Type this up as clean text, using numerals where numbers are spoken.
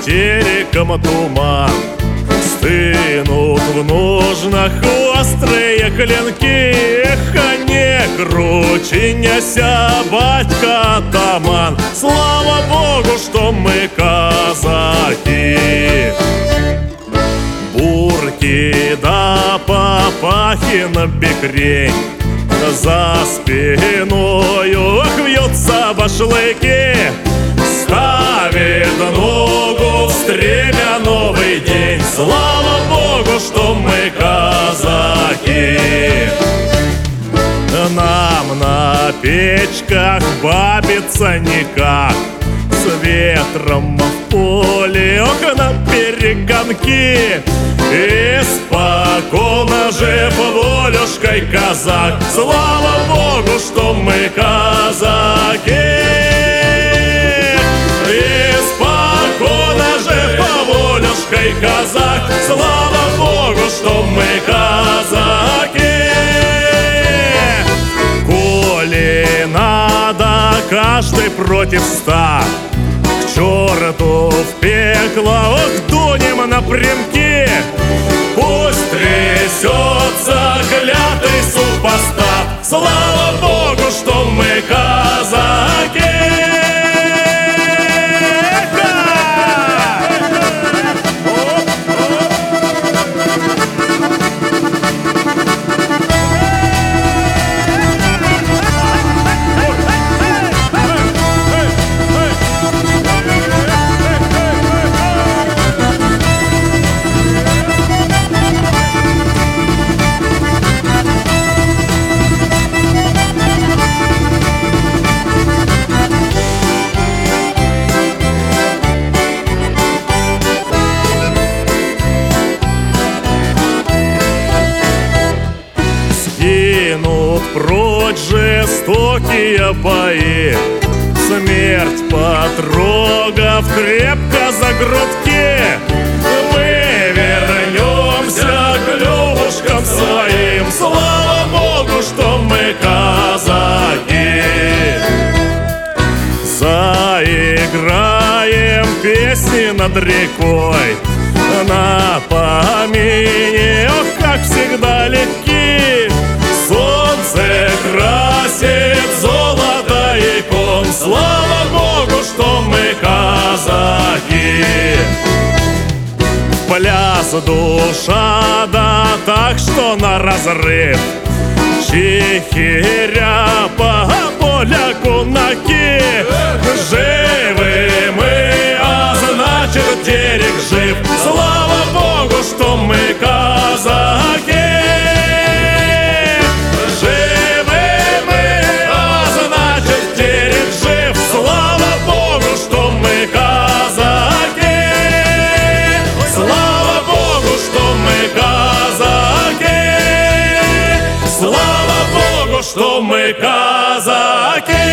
тереком туман. Стынут в ножнах острые клинки. Эх, а не кручиняся, батька атаман. Слава Богу, что мы казаки. Бурки да папахина бекрень, за спиною вьются башлыки. Ставит ногу в стремя новый день. Слава Богу, что мы казаки. Нам на печках бабиться никак. С ветром в поле окна перегонки. Испокона же волюшкой казак. Слава Богу, что мы казаки. Испокона же волюшкой казак. Слава Богу, что мы казаки. Коли надо каждый против ста, к черту в пекло, ох, дунем напрямки. Пусть трясется клятый супостат. Слава Богу, что мы казаки. Прочь жестокие бои, смерть потрогав крепко за грудки. Мы вернемся к любушкам своим. Слава Богу, что мы казаки. Заиграем песни над рекой, на помине, ох, как всегда легки. Солнце красит золото икон. Слава Богу, что мы казаки. В пляс душа, да так, что на разрыв. Чехиря по поляку наки. Живы мы, а значит терек жив. Слава Богу, что мы казаки. Что мы казаки.